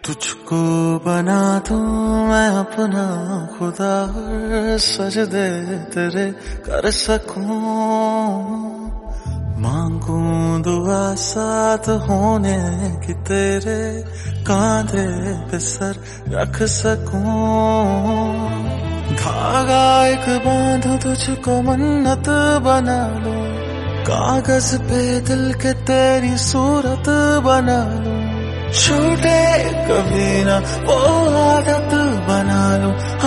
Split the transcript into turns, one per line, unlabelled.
तुझको बना दूं मैं अपना खुदा, और सजदे तेरे कर सकूं। मांगूं दुआ साथ होने की, तेरे कांधे पे सर रख सकूं। धागा एक बांधो तुझको मन्नत बना लूं, कागज पे दिल के तेरी सूरत बना लूं। छूटे कभी ना वो आदत बना लूं,